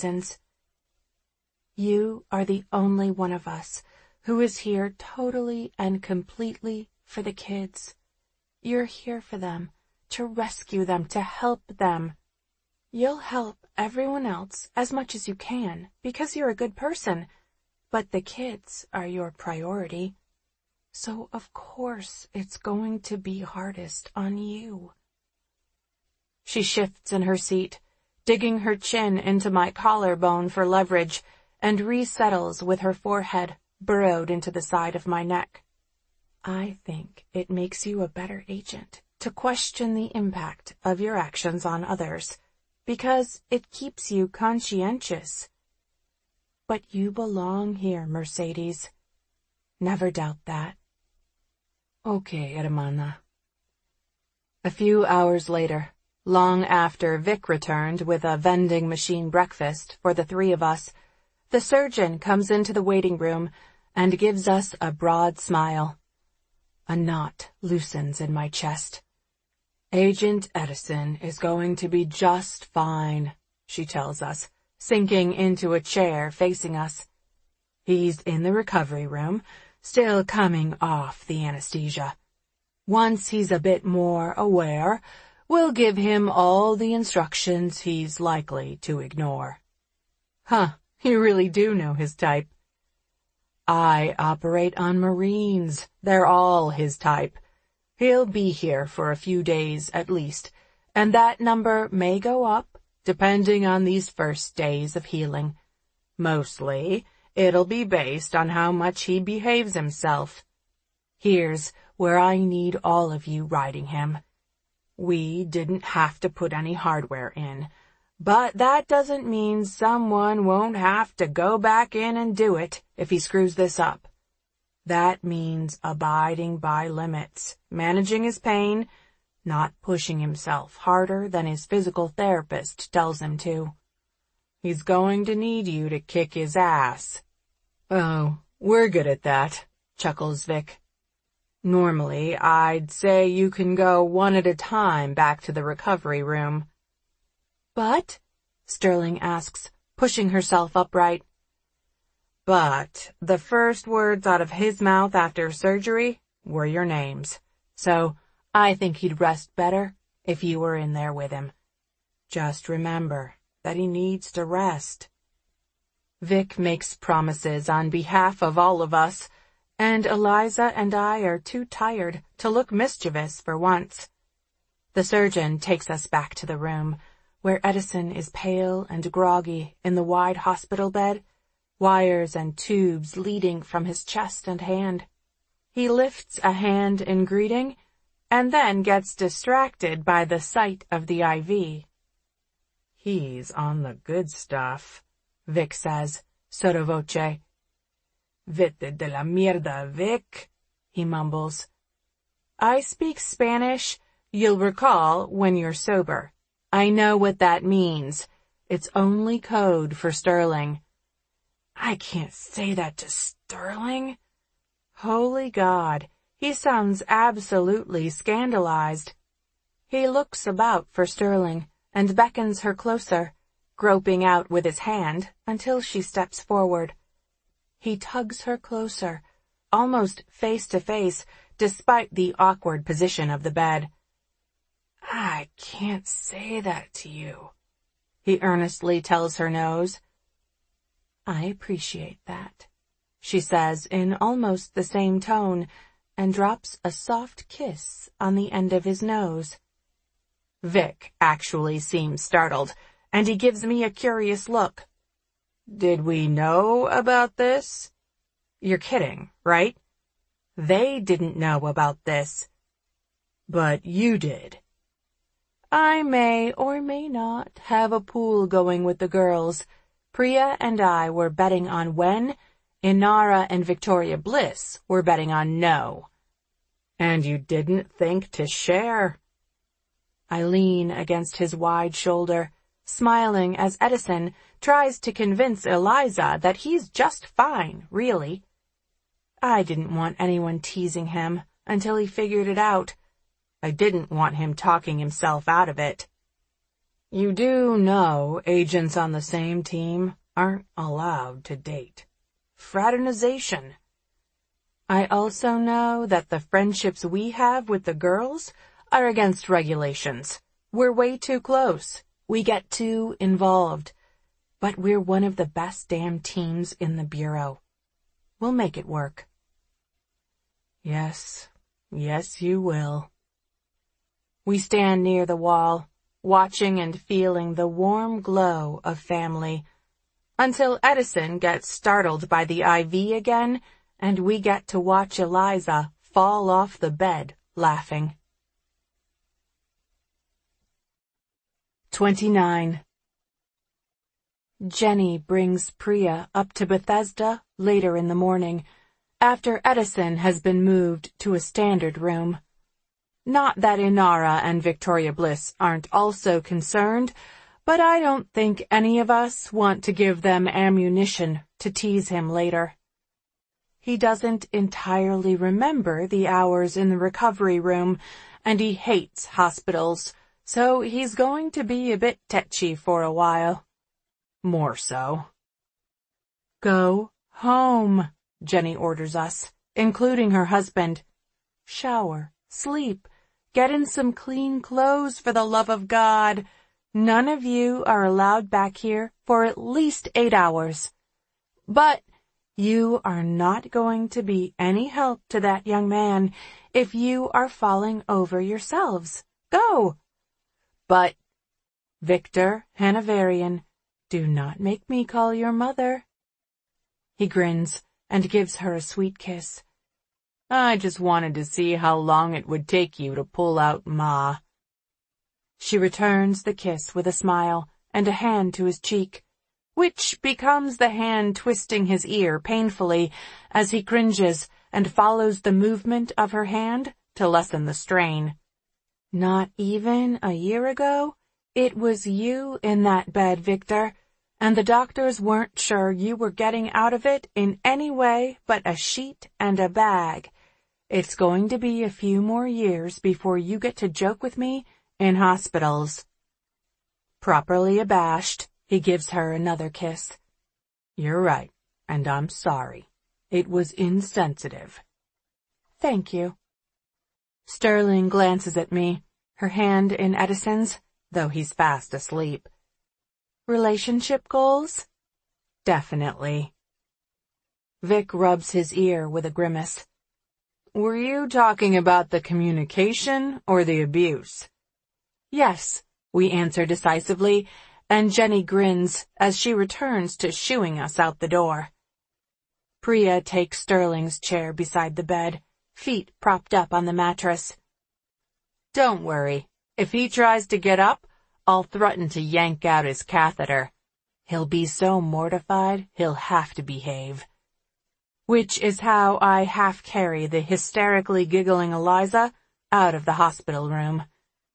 citizens. You are the only one of us who is here totally and completely for the kids. You're here for them, to rescue them, to help them. You'll help everyone else as much as you can, because you're a good person, but the kids are your priority. So of course it's going to be hardest on you. She shifts in her seat, digging her chin into my collarbone for leverage, and resettles with her forehead burrowed into the side of my neck. I think it makes you a better agent to question the impact of your actions on others, because it keeps you conscientious. But you belong here, Mercedes. Never doubt that. Okay, hermana. A few hours later, long after Vic returned with a vending machine breakfast for the three of us, the surgeon comes into the waiting room and gives us a broad smile. A knot loosens in my chest. Agent Edison is going to be just fine, she tells us, sinking into a chair facing us. He's in the recovery room, still coming off the anesthesia. Once he's a bit more aware, we'll give him all the instructions he's likely to ignore. Huh, you really do know his type. I operate on Marines. They're all his type. He'll be here for a few days at least, and that number may go up, depending on these first days of healing. Mostly, it'll be based on how much he behaves himself. Here's where I need all of you riding him. We didn't have to put any hardware in, but that doesn't mean someone won't have to go back in and do it if he screws this up. That means abiding by limits, managing his pain, not pushing himself harder than his physical therapist tells him to. He's going to need you to kick his ass. Oh, we're good at that, chuckles Vic. Normally, I'd say you can go one at a time back to the recovery room. But? Sterling asks, pushing herself upright. But the first words out of his mouth after surgery were your names. So I think he'd rest better if you were in there with him. Just remember that he needs to rest. Vic makes promises on behalf of all of us, and Eliza and I are too tired to look mischievous for once. The surgeon takes us back to the room, where Edison is pale and groggy in the wide hospital bed, wires and tubes leading from his chest and hand. He lifts a hand in greeting, and then gets distracted by the sight of the IV. He's on the good stuff, Vic says, sotto voce. Vete de la mierda, Vic, he mumbles. I speak Spanish, you'll recall, when you're sober. I know what that means. It's only code for Sterling. I can't say that to Sterling. Holy God, he sounds absolutely scandalized. He looks about for Sterling and beckons her closer, groping out with his hand until she steps forward. He tugs her closer, almost face to face, despite the awkward position of the bed. I can't say that to you, he earnestly tells her nose. I appreciate that, she says in almost the same tone, and drops a soft kiss on the end of his nose. Vic actually seems startled, and he gives me a curious look. Did we know about this? You're kidding, right? They didn't know about this. But you did. I may or may not have a pool going with the girls. Priya and I were betting on when, Inara and Victoria Bliss were betting on no. And you didn't think to share. I lean against his wide shoulder, smiling as Edison tries to convince Eliza that he's just fine, really. I didn't want anyone teasing him until he figured it out. I didn't want him talking himself out of it. You do know agents on the same team aren't allowed to date. Fraternization. I also know that the friendships we have with the girls are against regulations. We're way too close. We get too involved. But we're one of the best damn teams in the Bureau. We'll make it work. Yes, you will. We stand near the wall, watching and feeling the warm glow of family, until Edison gets startled by the IV again, and we get to watch Eliza fall off the bed, laughing. 29. Jenny brings Priya up to Bethesda later in the morning, after Edison has been moved to a standard room. Not that Inara and Victoria Bliss aren't also concerned, but I don't think any of us want to give them ammunition to tease him later. He doesn't entirely remember the hours in the recovery room, and he hates hospitals, so he's going to be a bit tetchy for a while. More so. Go home, Jenny orders us, including her husband. Shower, sleep, get in some clean clothes for the love of God. None of you are allowed back here for at least 8 hours. But you are not going to be any help to that young man if you are falling over yourselves. Go! But, Victor Hanoverian, do not make me call your mother. He grins and gives her a sweet kiss. I just wanted to see how long it would take you to pull out Ma. She returns the kiss with a smile and a hand to his cheek, which becomes the hand twisting his ear painfully as he cringes and follows the movement of her hand to lessen the strain. Not even a year ago, it was you in that bed, Victor, and the doctors weren't sure you were getting out of it in any way but a sheet and a bag. It's going to be a few more years before you get to joke with me in hospitals. Properly abashed, he gives her another kiss. You're right, and I'm sorry. It was insensitive. Thank you. Sterling glances at me, her hand in Edison's, though he's fast asleep. Relationship goals? Definitely. Vic rubs his ear with a grimace. Were you talking about the communication or the abuse? Yes, we answer decisively, and Jenny grins as she returns to shooing us out the door. Priya takes Sterling's chair beside the bed, feet propped up on the mattress. Don't worry. If he tries to get up, I'll threaten to yank out his catheter. He'll be so mortified, he'll have to behave. Which is how I half-carry the hysterically giggling Eliza out of the hospital room.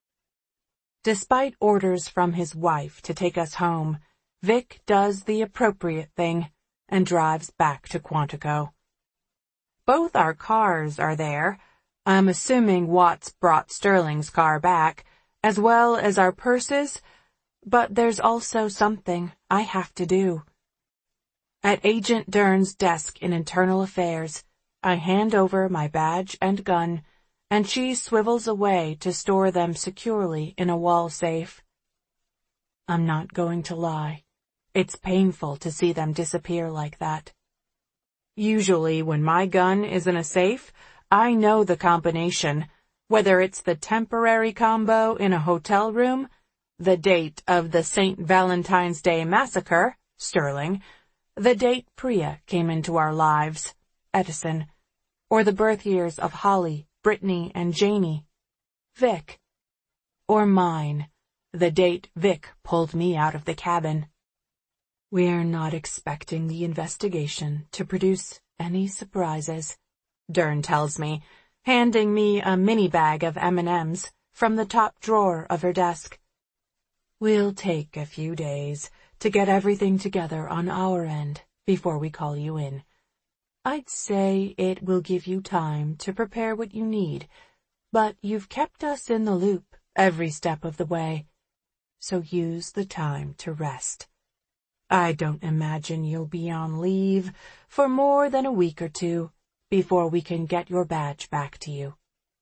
Despite orders from his wife to take us home, Vic does the appropriate thing and drives back to Quantico. Both our cars are there. I'm assuming Watts brought Sterling's car back, as well as our purses, but there's also something I have to do. At Agent Dern's desk in Internal Affairs, I hand over my badge and gun, and she swivels away to store them securely in a wall safe. I'm not going to lie. It's painful to see them disappear like that. Usually when my gun is in a safe, I know the combination, whether it's the temporary combo in a hotel room, the date of the St. Valentine's Day massacre, Sterling, the date Priya came into our lives, Edison, or the birth years of Holly, Brittany, and Janie, Vic, or mine, the date Vic pulled me out of the cabin. We're not expecting the investigation to produce any surprises, Dern tells me, handing me a mini bag of M&Ms from the top drawer of her desk. We'll take a few days to get everything together on our end before we call you in. I'd say it will give you time to prepare what you need, but you've kept us in the loop every step of the way. so use the time to rest. I don't imagine you'll be on leave for more than a week or two before we can get your badge back to you."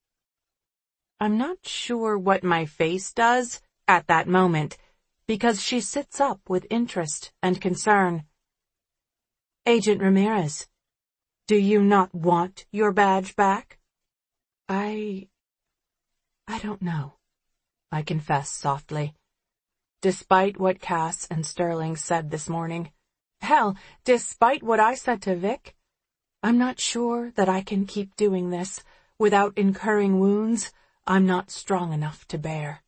I'm not sure what my face does at that moment, because she sits up with interest and concern. "Agent Ramirez, do you not want your badge back?" I don't know," I confess softly. Despite what Cass and Sterling said this morning, hell, despite what I said to Vic, I'm not sure that I can keep doing this without incurring wounds I'm not strong enough to bear.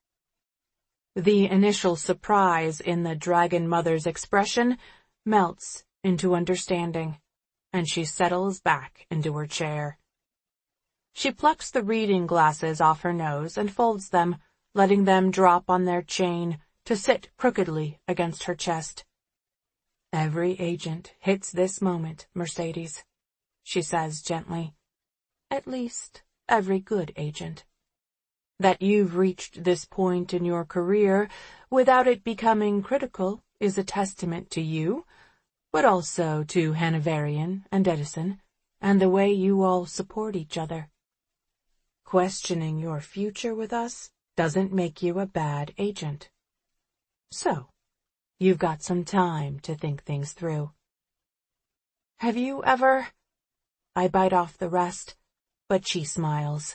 The initial surprise in the Dragon Mother's expression melts into understanding, and she settles back into her chair. She plucks the reading glasses off her nose and folds them, letting them drop on their chain to sit crookedly against her chest. "Every agent hits this moment, Mercedes," she says gently. "At least, every good agent. That you've reached this point in your career without it becoming critical is a testament to you, but also to Hanoverian and Edison, and the way you all support each other. Questioning your future with us doesn't make you a bad agent. So, you've got some time to think things through." "Have you ever—" I bite off the rest, but she smiles.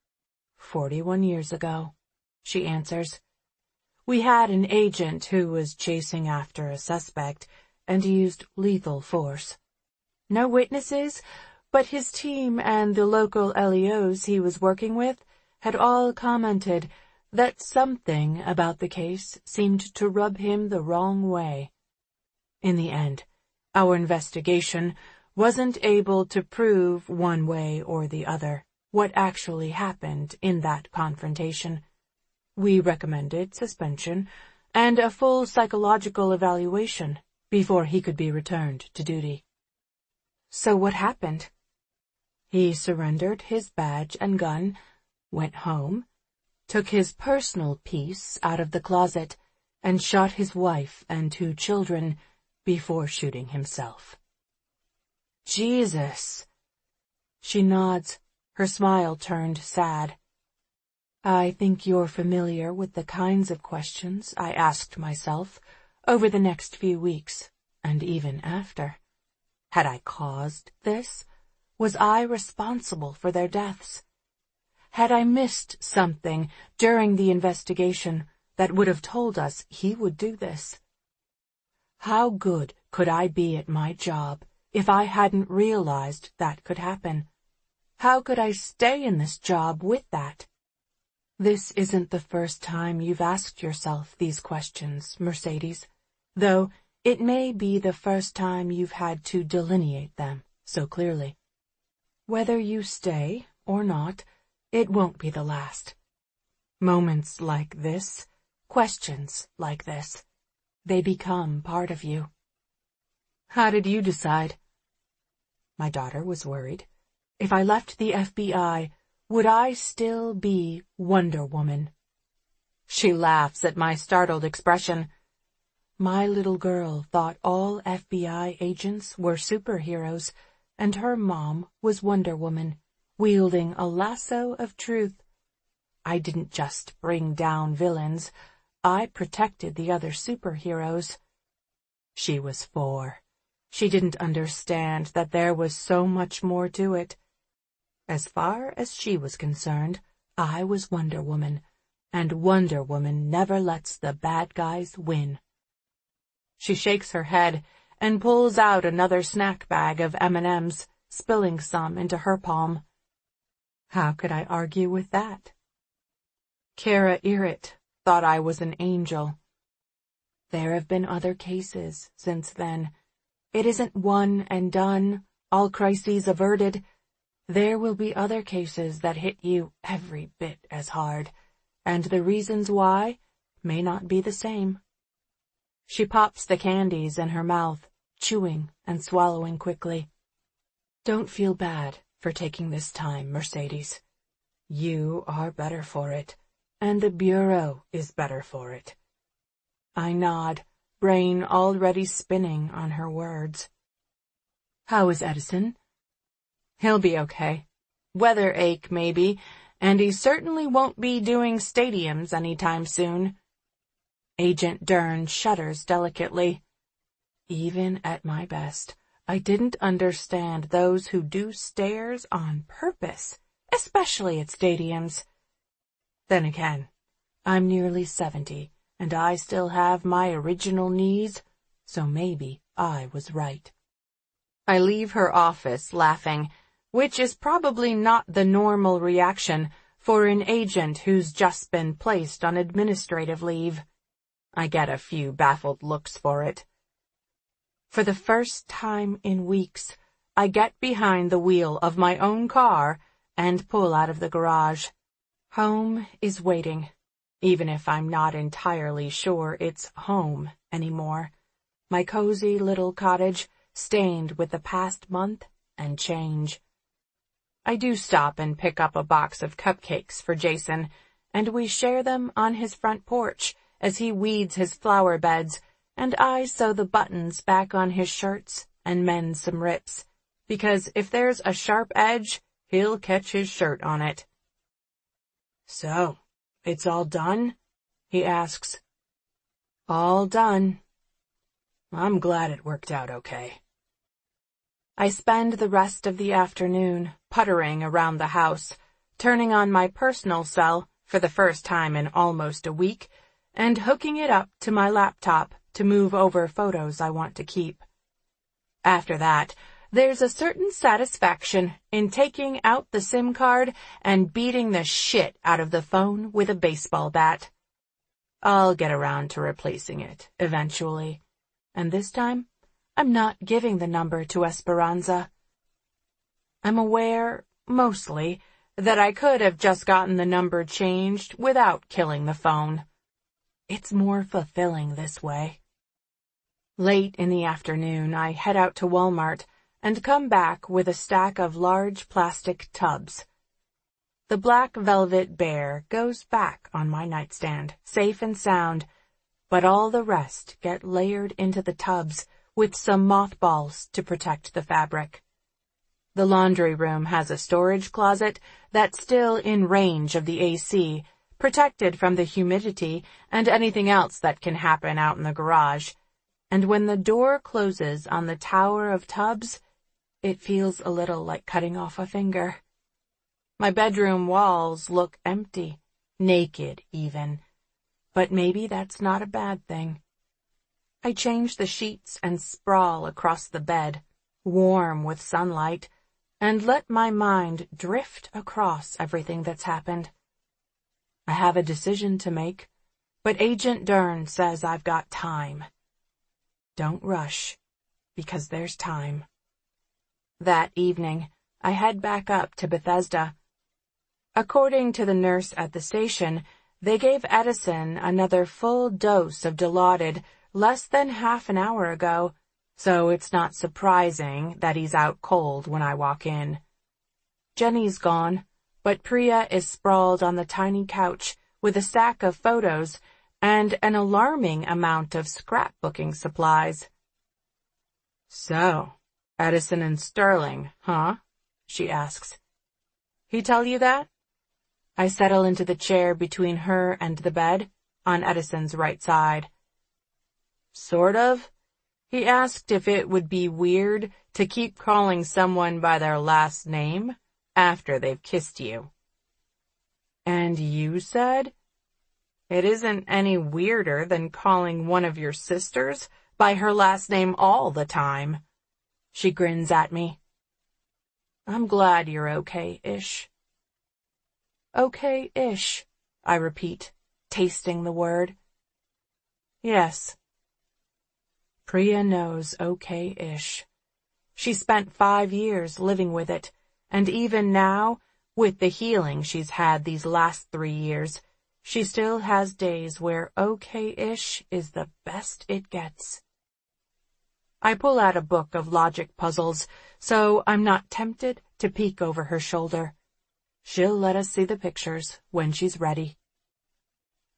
41 years ago, she answers. "We had an agent who was chasing after a suspect and used lethal force. No witnesses, but his team and the local LEOs he was working with had all commented that something about the case seemed to rub him the wrong way. In the end, our investigation wasn't able to prove one way or the other what actually happened in that confrontation. We recommended suspension and a full psychological evaluation before he could be returned to duty." "So what happened?" "He surrendered his badge and gun, went home, took his personal piece out of the closet, and shot his wife and 2 children before shooting himself." "Jesus!" She nods, her smile turned sad. "I think you're familiar with the kinds of questions I asked myself over the next few weeks, and even after. Had I caused this? Was I responsible for their deaths? Had I missed something during the investigation that would have told us he would do this? How good could I be at my job if I hadn't realized that could happen? How could I stay in this job with that? This isn't the first time you've asked yourself these questions, Mercedes, though it may be the first time you've had to delineate them so clearly. Whether you stay or not, it won't be the last. Moments like this, questions like this, they become part of you." "How did you decide?" "My daughter was worried. If I left the FBI, would I still be Wonder Woman?" She laughs at my startled expression. My little girl thought all FBI agents were superheroes, and her mom was Wonder Woman, wielding a lasso of truth. I didn't just bring down villains, I protected the other superheroes. She was 4. She didn't understand that there was so much more to it. As far as she was concerned, I was Wonder Woman, and Wonder Woman never lets the bad guys win. She shakes her head and pulls out another snack bag of M&Ms, spilling some into her palm. How could I argue with that? Kara Irrit thought I was an angel. There have been other cases since then. It isn't one and done, all crises averted. There will be other cases that hit you every bit as hard, and the reasons why may not be the same. She pops the candies in her mouth, chewing and swallowing quickly. Don't feel bad for taking this time, Mercedes. You are better for it. and the Bureau is better for it. I nod, brain already spinning on her words. How is Edison? He'll be okay. Weather ache, maybe, and he certainly won't be doing stadiums anytime soon. Agent Dern shudders delicately. Even at my best, I didn't understand those who do stairs on purpose, especially at stadiums. Then again, I'm nearly 70, and I still have my original knees, so maybe I was right. I leave her office laughing, which is probably not the normal reaction for an agent who's just been placed on administrative leave. I get a few baffled looks for it. For the first time in weeks, I get behind the wheel of my own car and pull out of the garage. Home is waiting, even if I'm not entirely sure it's home anymore. My cozy little cottage, stained with the past month and change. I do stop and pick up a box of cupcakes for Jason, and we share them on his front porch as he weeds his flower beds, and I sew the buttons back on his shirts and mend some rips, because if there's a sharp edge, he'll catch his shirt on it. So, it's all done? He asks. All done. I'm glad it worked out okay. I spend the rest of the afternoon puttering around the house, turning on my personal cell for the first time in almost a week, and hooking it up to my laptop to move over photos I want to keep. After that, there's a certain satisfaction in taking out the SIM card and beating the shit out of the phone with a baseball bat. I'll get around to replacing it eventually, and this time, I'm not giving the number to Esperanza. I'm aware, mostly, that I could have just gotten the number changed without killing the phone. It's more fulfilling this way. Late in the afternoon, I head out to Walmart and come back with a stack of large plastic tubs. The black velvet bear goes back on my nightstand, safe and sound, but all the rest get layered into the tubs with some mothballs to protect the fabric. The laundry room has a storage closet that's still in range of the AC, protected from the humidity and anything else that can happen out in the garage. And when the door closes on the tower of tubs, it feels a little like cutting off a finger. My bedroom walls look empty, naked even, but maybe that's not a bad thing. I change the sheets and sprawl across the bed, warm with sunlight, and let my mind drift across everything that's happened. I have a decision to make, but Agent Dern says I've got time. Don't rush, because there's time. That evening, I head back up to Bethesda. According to the nurse at the station, they gave Edison another full dose of Dilaudid less than half an hour ago, so it's not surprising that he's out cold when I walk in. Jenny's gone, but Priya is sprawled on the tiny couch with a stack of photos and an alarming amount of scrapbooking supplies. So, Edison and Sterling, huh? She asks. He tell you that? I settle into the chair between her and the bed, on Edison's right side. Sort of. He asked if it would be weird to keep calling someone by their last name after they've kissed you. And you said? It isn't any weirder than calling one of your sisters by her last name all the time. She grins at me. I'm glad you're okay-ish. Okay-ish, I repeat, tasting the word. Yes. Priya knows okay-ish. She spent 5 years living with it, and even now, with the healing she's had these last 3 years, she still has days where okay-ish is the best it gets. I pull out a book of logic puzzles, so I'm not tempted to peek over her shoulder. She'll let us see the pictures when she's ready.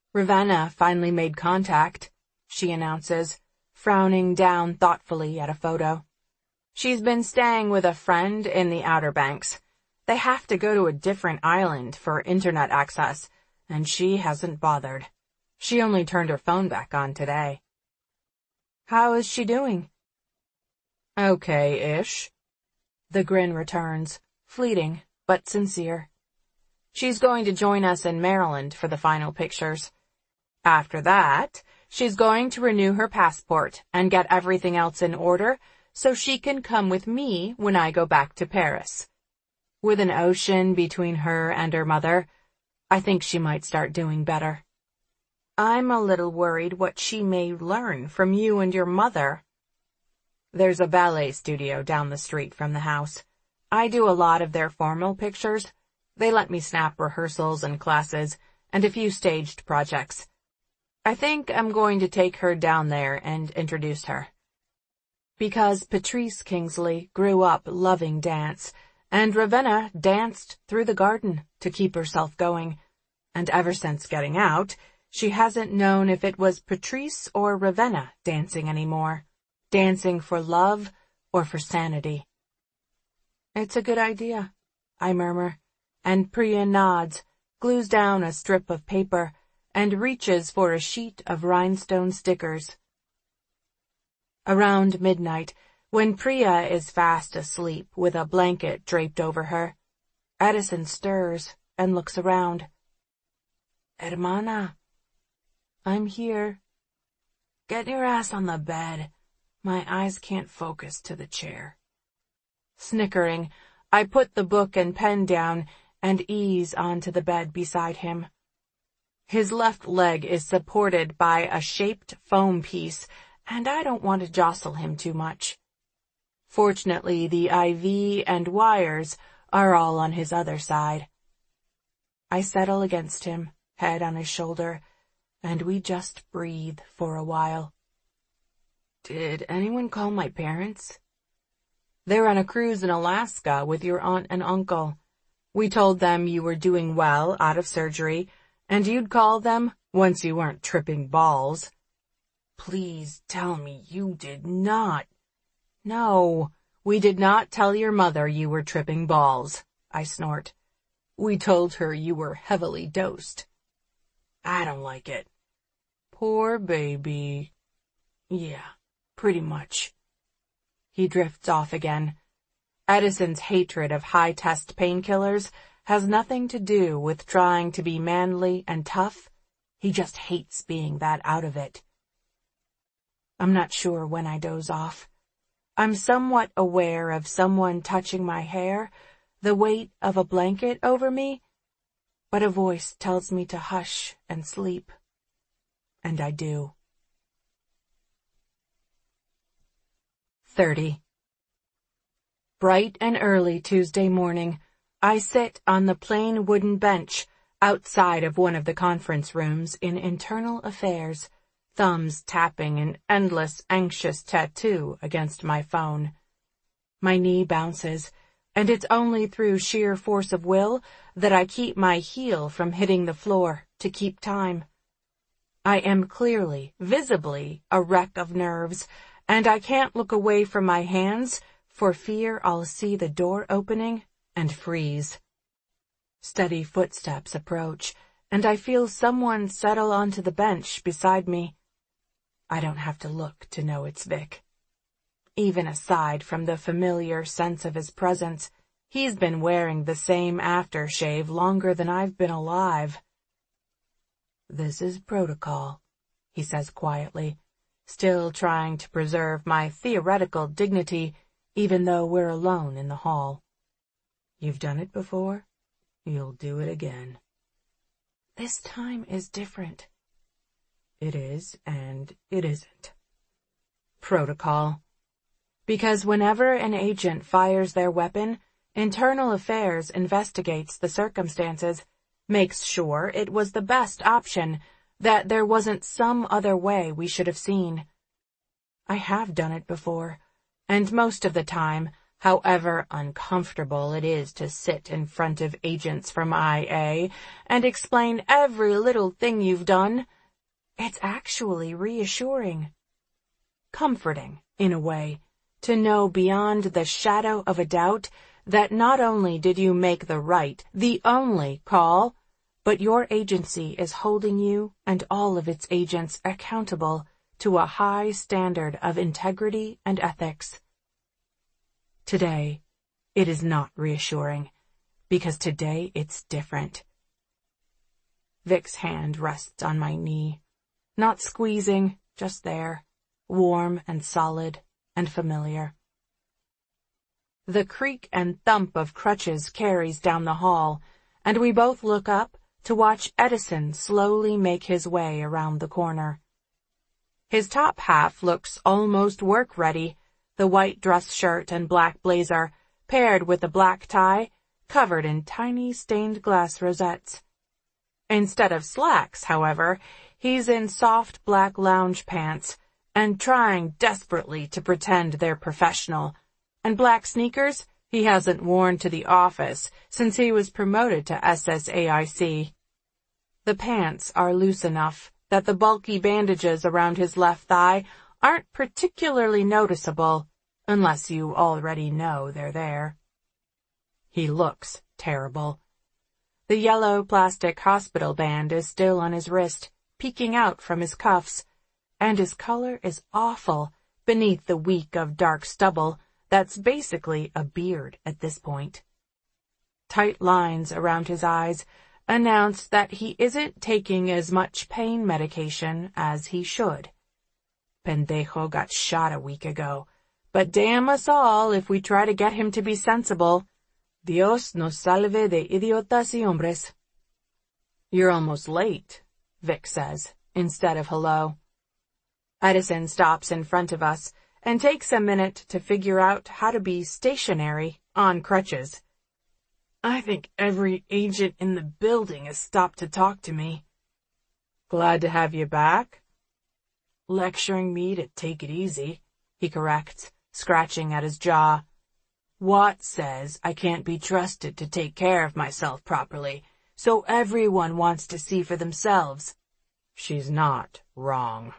Ravenna finally made contact, she announces, frowning down thoughtfully at a photo. She's been staying with a friend in the Outer Banks. They have to go to a different island for internet access, and she hasn't bothered. She only turned her phone back on today. How is she doing? Okay-ish. The grin returns, fleeting but sincere. She's going to join us in Maryland for the final pictures. After that, she's going to renew her passport and get everything else in order so she can come with me when I go back to Paris. With an ocean between her and her mother, I think she might start doing better. I'm a little worried what she may learn from you and your mother. There's a ballet studio down the street from the house. I do a lot of their formal pictures. They let me snap rehearsals and classes and a few staged projects. I think I'm going to take her down there and introduce her. Because Patrice Kingsley grew up loving dance, and Ravenna danced through the garden to keep herself going, and ever since getting out, she hasn't known if it was Patrice or Ravenna dancing anymore, dancing for love or for sanity. It's a good idea, I murmur, and Priya nods, glues down a strip of paper, and reaches for a sheet of rhinestone stickers. Around midnight, when Priya is fast asleep with a blanket draped over her, Edison stirs and looks around. Hermana. I'm here. Get your ass on the bed. My eyes can't focus to the chair. Snickering, I put the book and pen down and ease onto the bed beside him. His left leg is supported by a shaped foam piece, and I don't want to jostle him too much. Fortunately, the IV and wires are all on his other side. I settle against him, head on his shoulder, and we just breathe for a while. Did anyone call my parents? They're on a cruise in Alaska with your aunt and uncle. We told them you were doing well out of surgery, and you'd call them once you weren't tripping balls. Please tell me you did not. No, we did not tell your mother you were tripping balls, I snort. We told her you were heavily dosed. I don't like it. Poor baby. Yeah, pretty much. He drifts off again. Edison's hatred of high-test painkillers has nothing to do with trying to be manly and tough. He just hates being that out of it. I'm not sure when I doze off. I'm somewhat aware of someone touching my hair, the weight of a blanket over me, but a voice tells me to hush and sleep. And I do. 30. Bright and early Tuesday morning, I sit on the plain wooden bench outside of one of the conference rooms in Internal Affairs, thumbs tapping an endless, anxious tattoo against my phone. My knee bounces, and it's only through sheer force of will that I keep my heel from hitting the floor to keep time. I am clearly, visibly, a wreck of nerves, and I can't look away from my hands for fear I'll see the door opening and freeze. Steady footsteps approach, and I feel someone settle onto the bench beside me. I don't have to look to know it's Vic. Even aside from the familiar sense of his presence, he's been wearing the same aftershave longer than I've been alive. This is protocol, he says quietly, still trying to preserve my theoretical dignity even though we're alone in the hall. You've done it before, you'll do it again. This time is different. It is, and it isn't. Protocol. Because whenever an agent fires their weapon, Internal Affairs investigates the circumstances, makes sure it was the best option, that there wasn't some other way we should have seen. I have done it before, and most of the time, however uncomfortable it is to sit in front of agents from IA and explain every little thing you've done, it's actually reassuring. Comforting, in a way, to know beyond the shadow of a doubt that not only did you make the right, the only call, but your agency is holding you and all of its agents accountable to a high standard of integrity and ethics. Today, it is not reassuring, because today it's different. Vic's hand rests on my knee, not squeezing, just there, warm and solid and familiar. The creak and thump of crutches carries down the hall, and we both look up to watch Edison slowly make his way around the corner. His top half looks almost work-ready, the white dress shirt and black blazer, paired with the black tie, covered in tiny stained glass rosettes. Instead of slacks, however, he's in soft black lounge pants, and trying desperately to pretend they're professional, and black sneakers he hasn't worn to the office since he was promoted to SSAIC. The pants are loose enough that the bulky bandages around his left thigh aren't particularly noticeable, unless you already know they're there. He looks terrible. The yellow plastic hospital band is still on his wrist, peeking out from his cuffs, and his color is awful beneath the week of dark stubble that's basically a beard at this point. Tight lines around his eyes announce that he isn't taking as much pain medication as he should. Pendejo got shot a week ago, but damn us all if we try to get him to be sensible. Dios nos salve de idiotas y hombres. You're almost late, Vic says, instead of hello. Edison stops in front of us and takes a minute to figure out how to be stationary on crutches. I think every agent in the building has stopped to talk to me. Glad to have you back. Lecturing me to take it easy, he corrects, scratching at his jaw. Watt says I can't be trusted to take care of myself properly, so everyone wants to see for themselves. She's not wrong.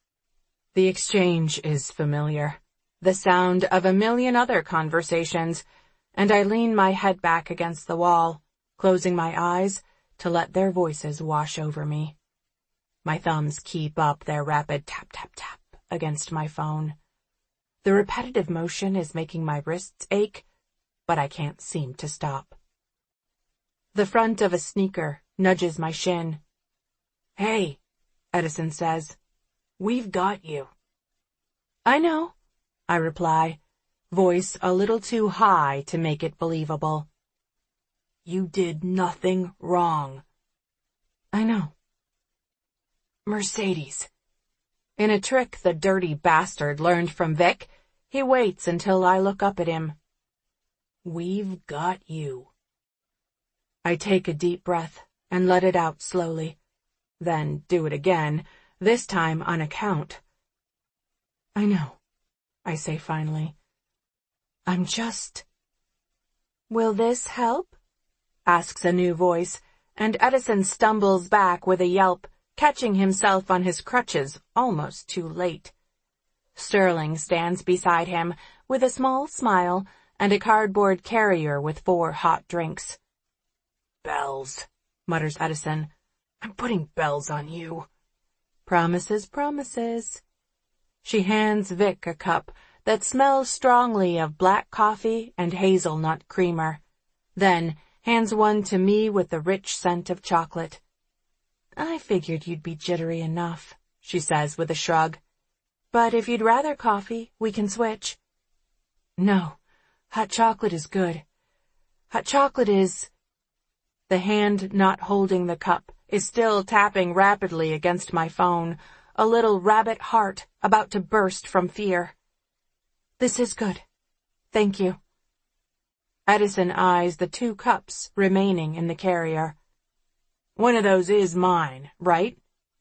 The exchange is familiar, the sound of a million other conversations, and I lean my head back against the wall, closing my eyes to let their voices wash over me. My thumbs keep up their rapid tap-tap-tap against my phone. The repetitive motion is making my wrists ache, but I can't seem to stop. The front of a sneaker nudges my shin. Hey, Edison says. We've got you. I know, I reply, voice a little too high to make it believable. You did nothing wrong. I know. Mercedes. In a trick the dirty bastard learned from Vic, he waits until I look up at him. We've got you. I take a deep breath and let it out slowly, then do it again, this time on a count. I know, I say finally. I'm just... Will this help? Asks a new voice, and Edison stumbles back with a yelp, catching himself on his crutches almost too late. Sterling stands beside him with a small smile and a cardboard carrier with 4 hot drinks. Bells, mutters Edison. I'm putting bells on you. Promises, promises. She hands Vic a cup that smells strongly of black coffee and hazelnut creamer, then hands one to me with the rich scent of chocolate. I figured you'd be jittery enough, she says with a shrug. But if you'd rather coffee, we can switch. No, hot chocolate is good. Hot chocolate is... The hand not holding the cup is still tapping rapidly against my phone, a little rabbit heart about to burst from fear. This is good. Thank you. Edison eyes the 2 cups remaining in the carrier. One of those is mine, right?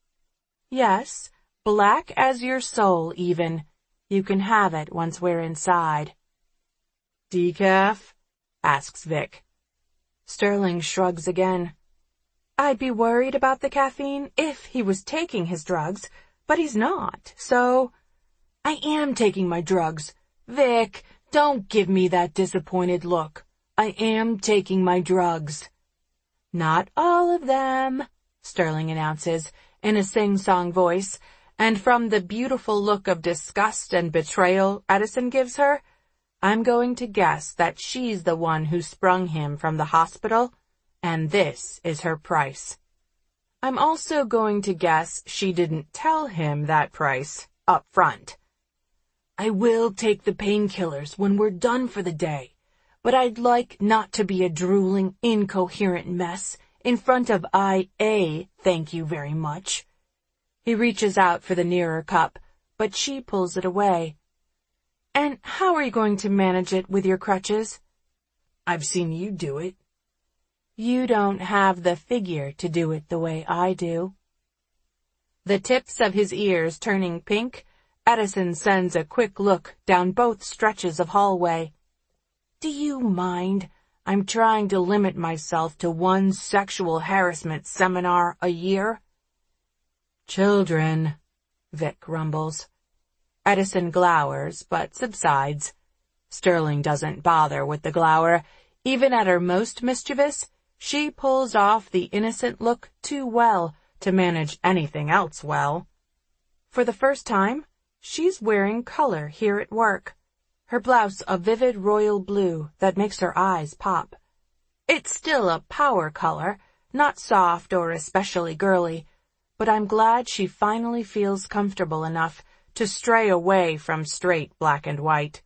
Yes, black as your soul even. You can have it once we're inside. Decaf? Asks Vic. Sterling shrugs again. I'd be worried about the caffeine if he was taking his drugs, but he's not, so... I am taking my drugs. Vic, don't give me that disappointed look. I am taking my drugs. Not all of them, Sterling announces in a sing-song voice, and from the beautiful look of disgust and betrayal Edison gives her, I'm going to guess that she's the one who sprung him from the hospital, and this is her price. I'm also going to guess she didn't tell him that price up front. I will take the painkillers when we're done for the day, but I'd like not to be a drooling, incoherent mess in front of IA, thank you very much. He reaches out for the nearer cup, but she pulls it away. And how are you going to manage it with your crutches? I've seen you do it. You don't have the figure to do it the way I do. The tips of his ears turning pink, Edison sends a quick look down both stretches of hallway. Do you mind? I'm trying to limit myself to one sexual harassment seminar a year. Children, Vic rumbles. Edison glowers, but subsides. Sterling doesn't bother with the glower. Even at her most mischievous, she pulls off the innocent look too well to manage anything else well. For the first time, she's wearing color here at work. Her blouse a vivid royal blue that makes her eyes pop. It's still a power color, not soft or especially girly, but I'm glad she finally feels comfortable enough to stray away from straight black and white.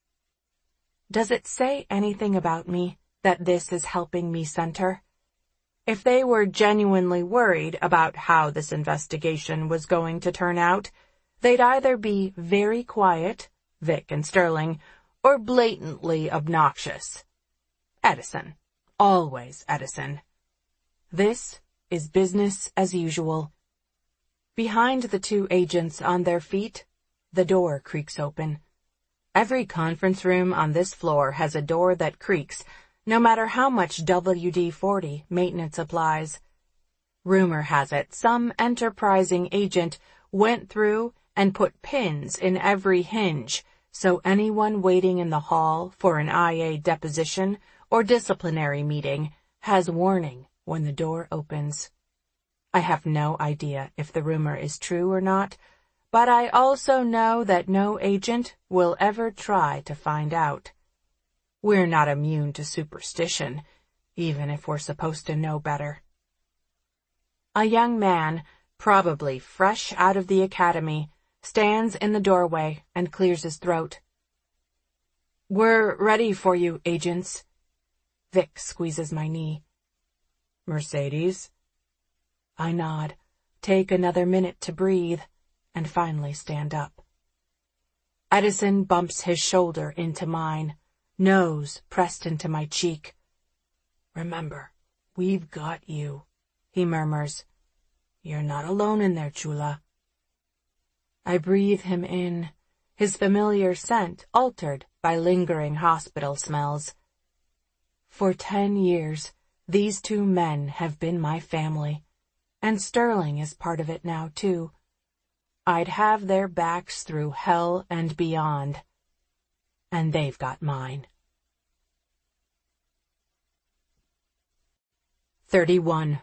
Does it say anything about me that this is helping me center? If they were genuinely worried about how this investigation was going to turn out, they'd either be very quiet, Vic and Sterling, or blatantly obnoxious. Edison. Always Edison. This is business as usual. Behind the two agents on their feet, the door creaks open. Every conference room on this floor has a door that creaks, no matter how much WD-40 maintenance applies. Rumor has it some enterprising agent went through and put pins in every hinge, so anyone waiting in the hall for an IA deposition or disciplinary meeting has warning when the door opens. I have no idea if the rumor is true or not, but I also know that no agent will ever try to find out. We're not immune to superstition, even if we're supposed to know better. A young man, probably fresh out of the academy, stands in the doorway and clears his throat. We're ready for you, agents. Vic squeezes my knee. Mercedes? I nod, take another minute to breathe, and finally stand up. Edison bumps his shoulder into mine, nose pressed into my cheek. Remember, we've got you, he murmurs. You're not alone in there, Chula. I breathe him in, his familiar scent altered by lingering hospital smells. For 10 years, these two men have been my family, and Sterling is part of it now, too. I'd have their backs through hell and beyond, and they've got mine. 31.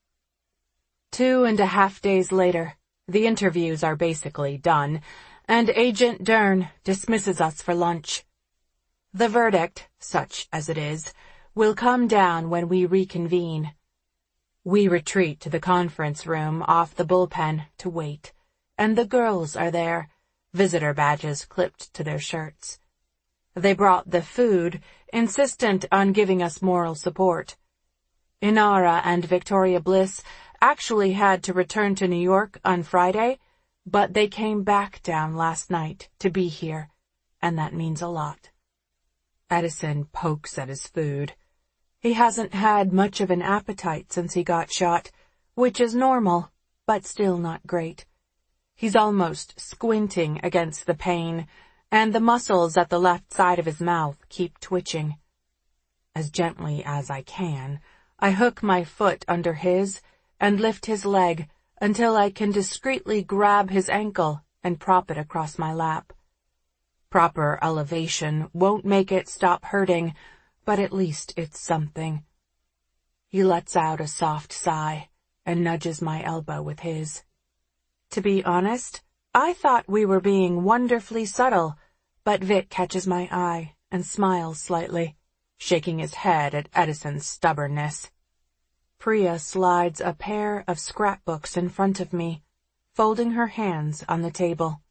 2.5 days later, the interviews are basically done, and Agent Dern dismisses us for lunch. The verdict, such as it is, will come down when we reconvene. We retreat to the conference room off the bullpen to wait, and the girls are there, visitor badges clipped to their shirts. They brought the food, insistent on giving us moral support. Inara and Victoria Bliss actually had to return to New York on Friday, but they came back down last night to be here, and that means a lot. Edison pokes at his food. He hasn't had much of an appetite since he got shot, which is normal, but still not great. He's almost squinting against the pain, and the muscles at the left side of his mouth keep twitching. As gently as I can, I hook my foot under his and lift his leg until I can discreetly grab his ankle and prop it across my lap. Proper elevation won't make it stop hurting, but at least it's something. He lets out a soft sigh and nudges my elbow with his. To be honest, I thought we were being wonderfully subtle, but Vic catches my eye and smiles slightly, shaking his head at Edison's stubbornness. Priya slides a pair of scrapbooks in front of me, folding her hands on the table.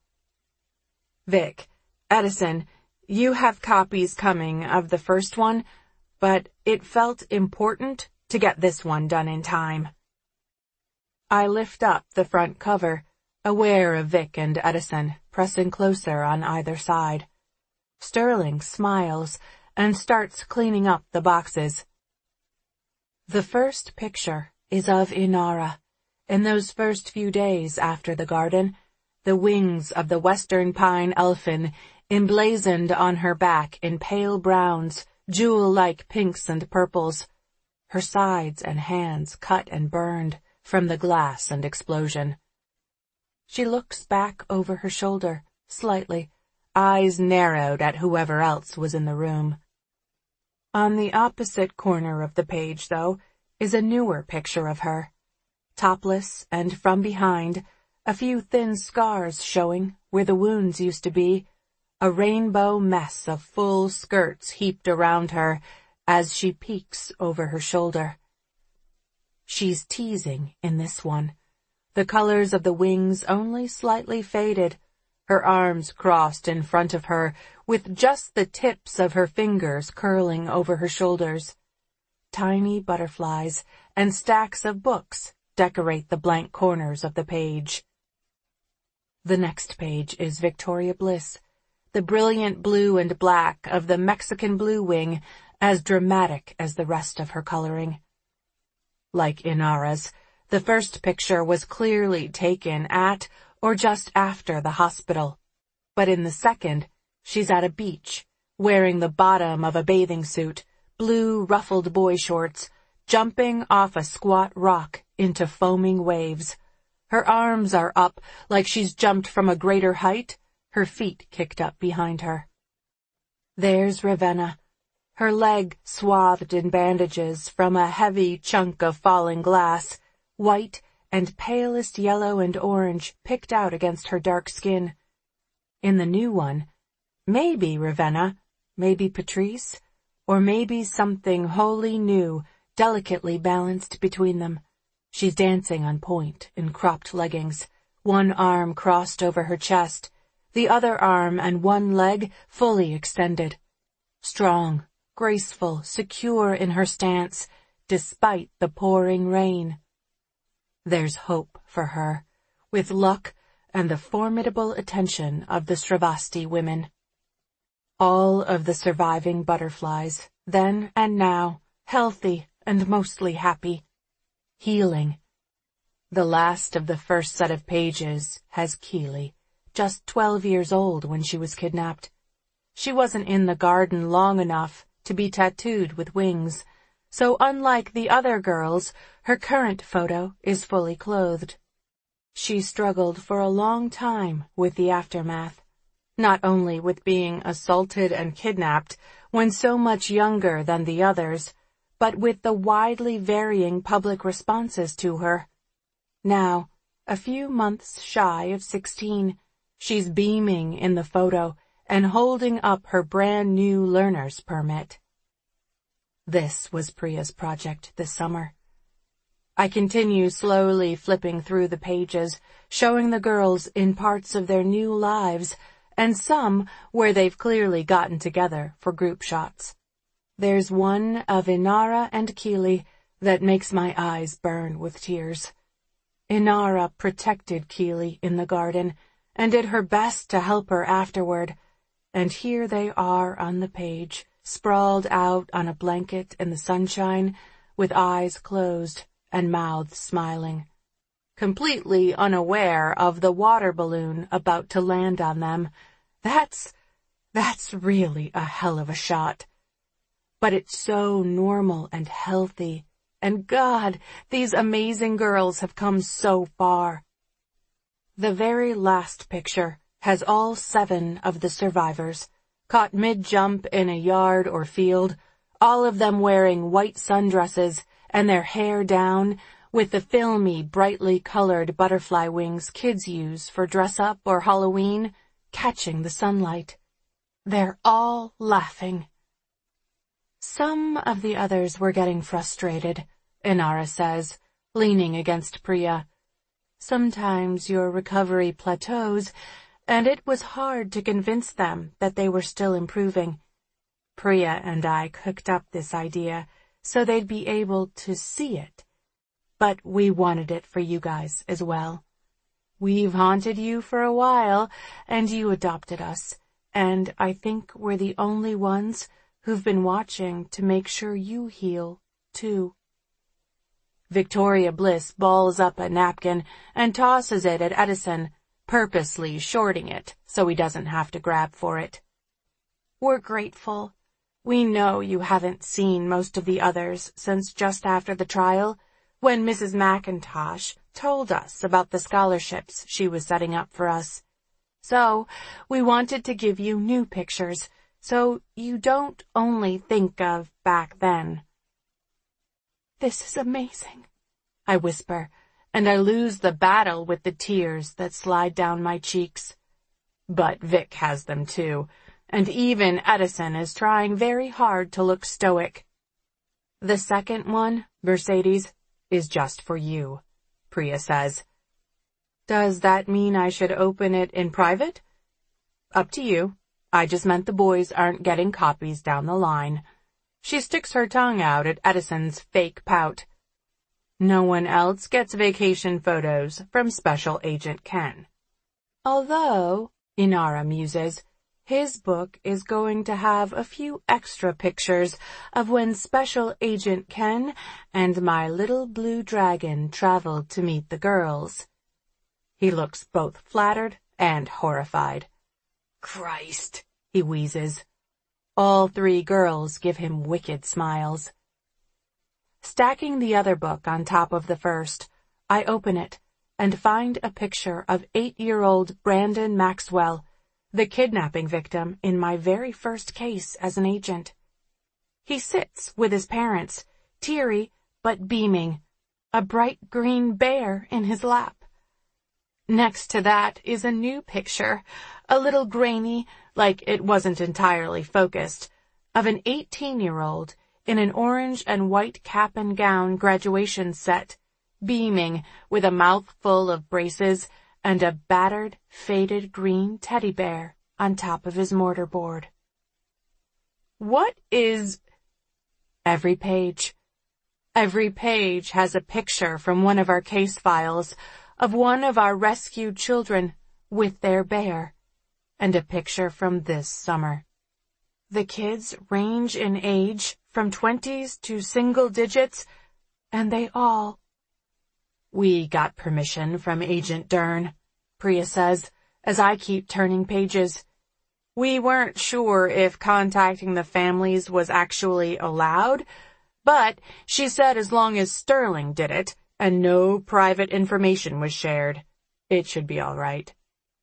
Vic, Edison, you have copies coming of the first one, but it felt important to get this one done in time. I lift up the front cover, aware of Vic and Edison pressing closer on either side. Sterling smiles and starts cleaning up the boxes. The first picture is of Inara. In those first few days after the garden, the wings of the western pine elfin emblazoned on her back in pale browns, jewel-like pinks and purples, her sides and hands cut and burned from the glass and explosion. She looks back over her shoulder, slightly, eyes narrowed at whoever else was in the room. On the opposite corner of the page, though, is a newer picture of her. Topless, and from behind, a few thin scars showing where the wounds used to be, a rainbow mess of full skirts heaped around her as she peeks over her shoulder. She's teasing in this one, the colors of the wings only slightly faded, her arms crossed in front of her, with just the tips of her fingers curling over her shoulders. Tiny butterflies and stacks of books decorate the blank corners of the page. The next page is Victoria Bliss, the brilliant blue and black of the Mexican blue wing, as dramatic as the rest of her coloring. Like Inara's, the first picture was clearly taken at or just after the hospital, but in the second, she's at a beach, wearing the bottom of a bathing suit, blue ruffled boy shorts, jumping off a squat rock into foaming waves. Her arms are up like she's jumped from a greater height, her feet kicked up behind her. There's Ravenna, her leg swathed in bandages from a heavy chunk of falling glass, white and palest yellow and orange picked out against her dark skin. In the new one, maybe Ravenna, maybe Patrice, or maybe something wholly new, delicately balanced between them. She's dancing on point in cropped leggings, one arm crossed over her chest, the other arm and one leg fully extended. Strong, graceful, secure in her stance, despite the pouring rain. There's hope for her, with luck and the formidable attention of the Sravasti women. All of the surviving butterflies, then and now, healthy and mostly happy. Healing. The last of the first set of pages has Keely, just 12 years old when she was kidnapped. She wasn't in the garden long enough to be tattooed with wings, so unlike the other girls, her current photo is fully clothed. She struggled for a long time with the aftermath, not only with being assaulted and kidnapped when so much younger than the others, but with the widely varying public responses to her. Now, a few months shy of 16, she's beaming in the photo and holding up her brand new learner's permit. This was Priya's project this summer. I continue slowly flipping through the pages, showing the girls in parts of their new lives, and some where they've clearly gotten together for group shots. There's one of Inara and Keely that makes my eyes burn with tears. Inara protected Keely in the garden and did her best to help her afterward, and here they are on the page, sprawled out on a blanket in the sunshine, with eyes closed and mouths smiling, completely unaware of the water balloon about to land on them. That's That's really a hell of a shot. But it's so normal and healthy. And God, these amazing girls have come so far. The very last picture has all 7 of the survivors, caught mid-jump in a yard or field, all of them wearing white sundresses and their hair down, with the filmy, brightly colored butterfly wings kids use for dress-up or Halloween, catching the sunlight. They're all laughing. Some of the others were getting frustrated, Inara says, leaning against Priya. Sometimes your recovery plateaus, and it was hard to convince them that they were still improving. Priya and I cooked up this idea so they'd be able to see it. But we wanted it for you guys as well. We've haunted you for a while, and you adopted us, and I think we're the only ones who've been watching to make sure you heal, too. Victoria Bliss balls up a napkin and tosses it at Edison, purposely shorting it so he doesn't have to grab for it. We're grateful. We know you haven't seen most of the others since just after the trial, when Mrs. McIntosh told us about the scholarships she was setting up for us. So we wanted to give you new pictures, so you don't only think of back then. This is amazing, I whisper, and I lose the battle with the tears that slide down my cheeks. But Vic has them too, and even Edison is trying very hard to look stoic. The second one, Mercedes, is just for you, Priya says. Does that mean I should open it in private? Up to you. I just meant the boys aren't getting copies down the line. She sticks her tongue out at Edison's fake pout. No one else gets vacation photos from Special Agent Ken. Although, Inara muses, his book is going to have a few extra pictures of when Special Agent Ken and my little blue dragon traveled to meet the girls. He looks both flattered and horrified. Christ, he wheezes. All 3 girls give him wicked smiles. Stacking the other book on top of the first, I open it and find a picture of 8-year-old Brandon Maxwell, the kidnapping victim in my very first case as an agent. He sits with his parents, teary but beaming, a bright green bear in his lap. Next to that is a new picture, a little grainy, like it wasn't entirely focused, of an 18-year-old in an orange and white cap and gown graduation set, beaming with a mouthful of braces and a battered, faded green teddy bear on top of his mortarboard. What is... Every page has a picture from one of our case files of one of our rescued children with their bear, and a picture from this summer. The kids range in age from 20s to single digits, and they all... We got permission from Agent Dern, Priya says, as I keep turning pages. We weren't sure if contacting the families was actually allowed, but she said as long as Sterling did it, and no private information was shared, it should be all right.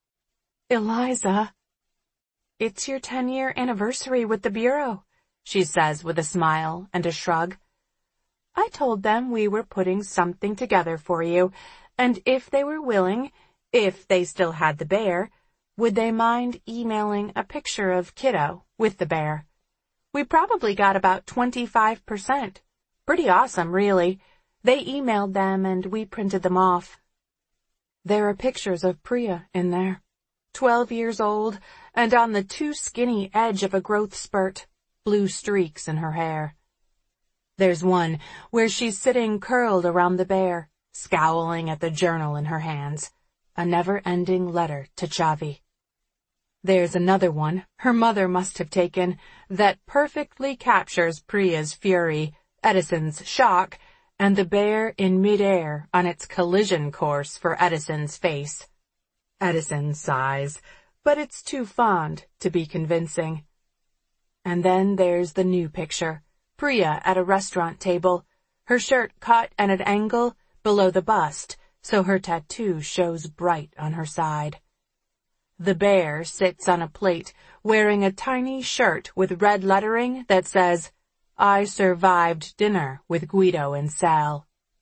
Eliza, it's your 10-year anniversary with the Bureau, she says with a smile and a shrug. I told them we were putting something together for you, and if they were willing, if they still had the bear, would they mind emailing a picture of Kiddo with the bear? We probably got about 25%. Pretty awesome, really. They emailed them and we printed them off. There are pictures of Priya in there, 12 years old and on the too skinny edge of a growth spurt, blue streaks in her hair. There's one where she's sitting curled around the bear, scowling at the journal in her hands, a never-ending letter to Chavi. There's another one her mother must have taken that perfectly captures Priya's fury, Edison's shock, and the bear in midair on its collision course for Edison's face. Edison sighs, but it's too fond to be convincing. And then there's the new picture, Priya at a restaurant table, her shirt cut at an angle below the bust, so her tattoo shows bright on her side. The bear sits on a plate, wearing a tiny shirt with red lettering that says, "I survived dinner with Guido and Sal."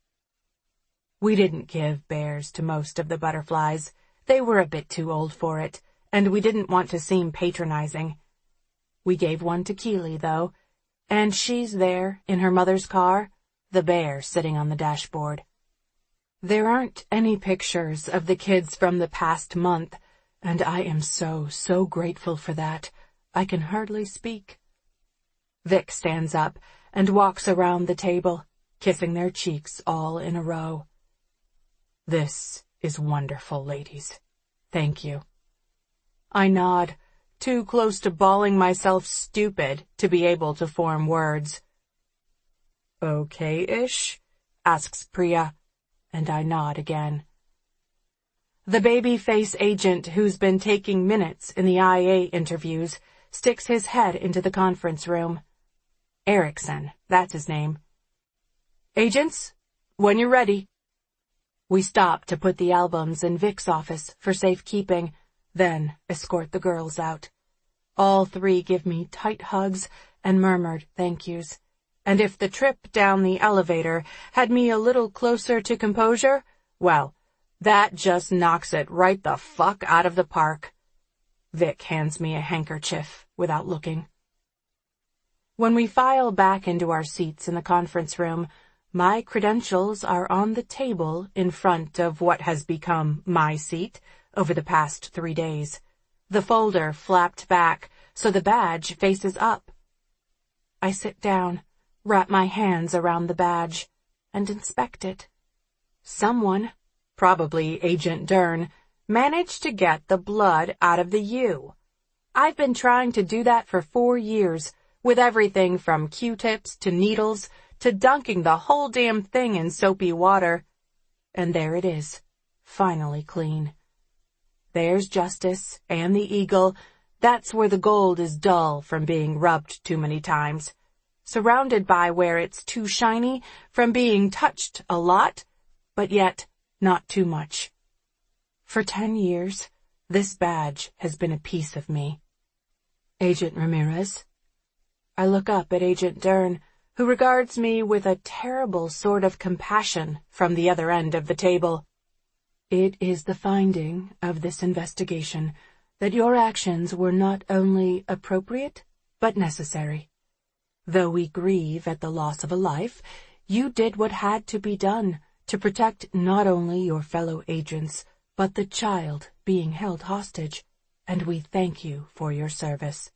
We didn't give bears to most of the butterflies. They were a bit too old for it, and we didn't want to seem patronizing. We gave one to Keely, though, and she's there in her mother's car, the bear sitting on the dashboard. There aren't any pictures of the kids from the past month, and I am so grateful for that. I can hardly speak. Vic stands up and walks around the table, kissing their cheeks all in a row. "This is wonderful, ladies. Thank you." I nod, too close to bawling myself stupid to be able to form words. "Okay-ish?" asks Priya, and I nod again. The baby-face agent who's been taking minutes in the IA interviews sticks his head into the conference room. Erickson, that's his name. "Agents, when you're ready." We stop to put the albums in Vic's office for safekeeping, then escort the girls out. All three give me tight hugs and murmured thank yous, and if the trip down the elevator had me a little closer to composure, well, that just knocks it right the fuck out of the park. Vic hands me a handkerchief without looking. When we file back into our seats in the conference room, my credentials are on the table in front of what has become my seat over the past 3 days. The folder flapped back so the badge faces up. I sit down, wrap my hands around the badge, and inspect it. Someone, probably Agent Dern, managed to get the blood out of the U. I've been trying to do that for 4 years, with everything from Q-tips to needles to dunking the whole damn thing in soapy water. And there it is, finally clean. There's Justice and the eagle. That's where the gold is dull from being rubbed too many times. Surrounded by where it's too shiny from being touched a lot, but yet not too much. For 10 years, this badge has been a piece of me. "Agent Ramirez?" I look up at Agent Dern, who regards me with a terrible sort of compassion from the other end of the table. "It is the finding of this investigation that your actions were not only appropriate, but necessary. Though we grieve at the loss of a life, you did what had to be done to protect not only your fellow agents, but the child being held hostage, and we thank you for your service.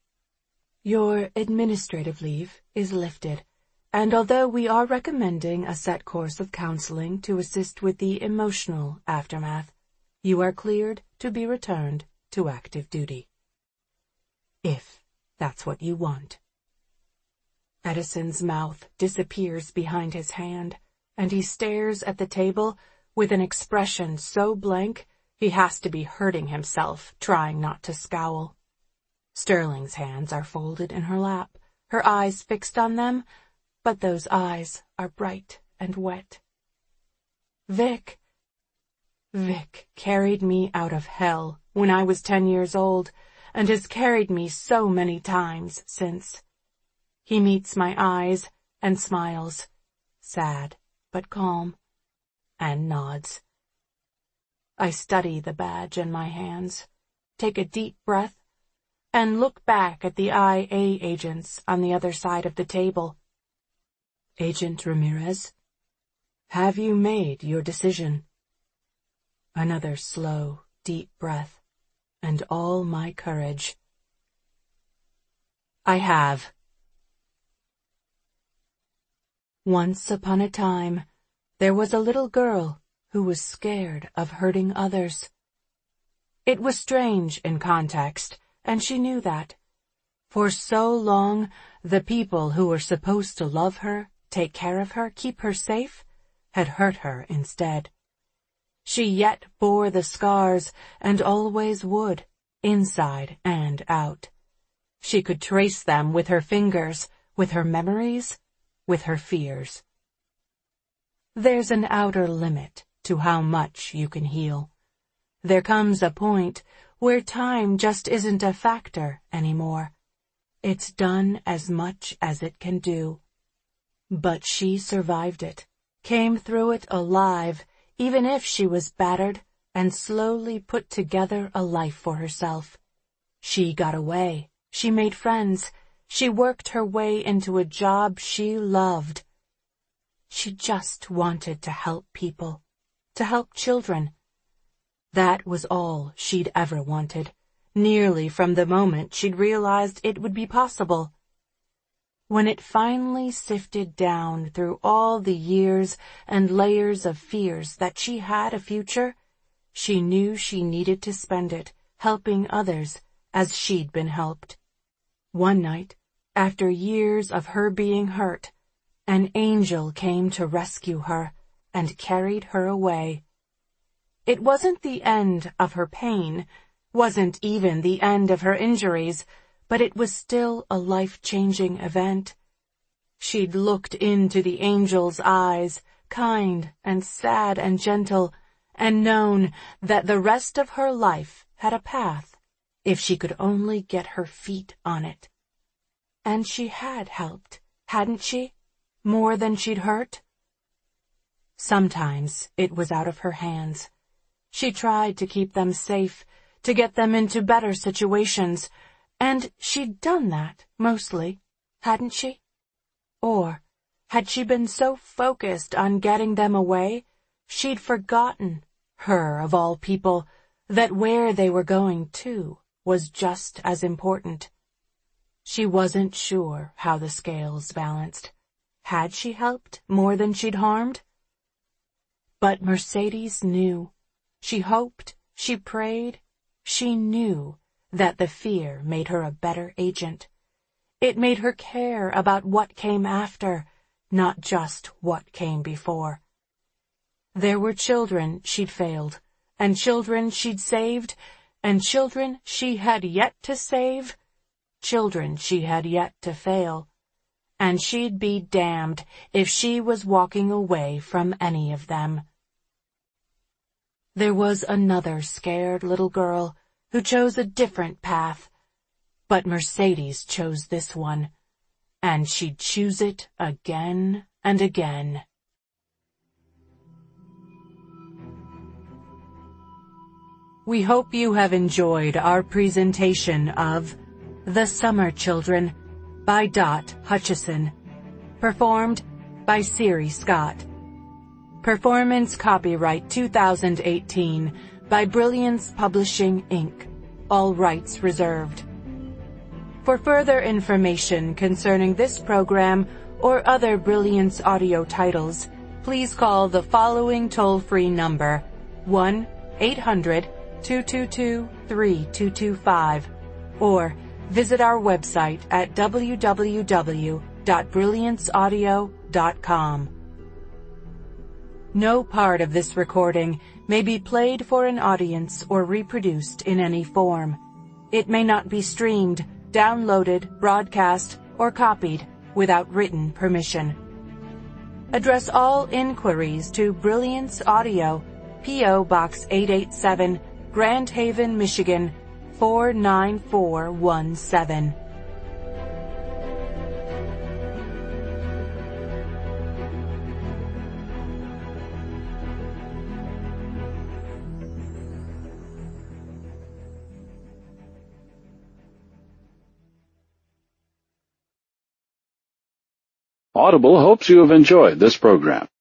Your administrative leave is lifted, and although we are recommending a set course of counseling to assist with the emotional aftermath, you are cleared to be returned to active duty. If that's what you want." Edison's mouth disappears behind his hand, and he stares at the table with an expression so blank he has to be hurting himself trying not to scowl. Sterling's hands are folded in her lap, her eyes fixed on them, but those eyes are bright and wet. Vic carried me out of hell when I was 10 years old, and has carried me so many times since. He meets my eyes and smiles, sad but calm, and nods. I study the badge in my hands, take a deep breath, and look back at the IA agents on the other side of the table. "Agent Ramirez, have you made your decision?" Another slow, deep breath, and all my courage. "I have." Once upon a time, there was a little girl who was scared of hurting others. It was strange in context, and she knew that. For so long, the people who were supposed to love her, take care of her, keep her safe, had hurt her instead. She yet bore the scars, and always would, inside and out. She could trace them with her fingers, with her memories, with her fears. There's an outer limit to how much you can heal. There comes a point where time just isn't a factor anymore. It's done as much as it can do. But she survived it, came through it alive, even if she was battered, and slowly put together a life for herself. She got away, she made friends, she worked her way into a job she loved. She just wanted to help people, to help children. That was all she'd ever wanted, nearly from the moment she'd realized it would be possible. When it finally sifted down through all the years and layers of fears that she had a future, she knew she needed to spend it helping others as she'd been helped. One night, after years of her being hurt, an angel came to rescue her and carried her away. It wasn't the end of her pain, wasn't even the end of her injuries, but it was still a life-changing event. She'd looked into the angel's eyes, kind and sad and gentle, and known that the rest of her life had a path, if she could only get her feet on it. And she had helped, hadn't she? More than she'd hurt? Sometimes it was out of her hands. She tried to keep them safe, to get them into better situations, and she'd done that, mostly, hadn't she? Or had she been so focused on getting them away, she'd forgotten, her of all people, that where they were going to was just as important. She wasn't sure how the scales balanced. Had she helped more than she'd harmed? But Mercedes knew. She hoped, she prayed, she knew that the fear made her a better agent. It made her care about what came after, not just what came before. There were children she'd failed, and children she'd saved, and children she had yet to save, children she had yet to fail. And she'd be damned if she was walking away from any of them. There was another scared little girl who chose a different path, but Mercedes chose this one, and she'd choose it again and again. We hope you have enjoyed our presentation of The Summer Children by Dot Hutchison, performed by Siri Scott. Performance copyright 2018 by Brilliance Publishing, Inc. All rights reserved. For further information concerning this program or other Brilliance audio titles, please call the following toll-free number, 1-800-222-3225, or visit our website at www.brillianceaudio.com. No part of this recording may be played for an audience or reproduced in any form. It may not be streamed, downloaded, broadcast, or copied without written permission. Address all inquiries to Brilliance Audio, P.O. Box 887, Grand Haven, Michigan, 49417. Audible hopes you have enjoyed this program.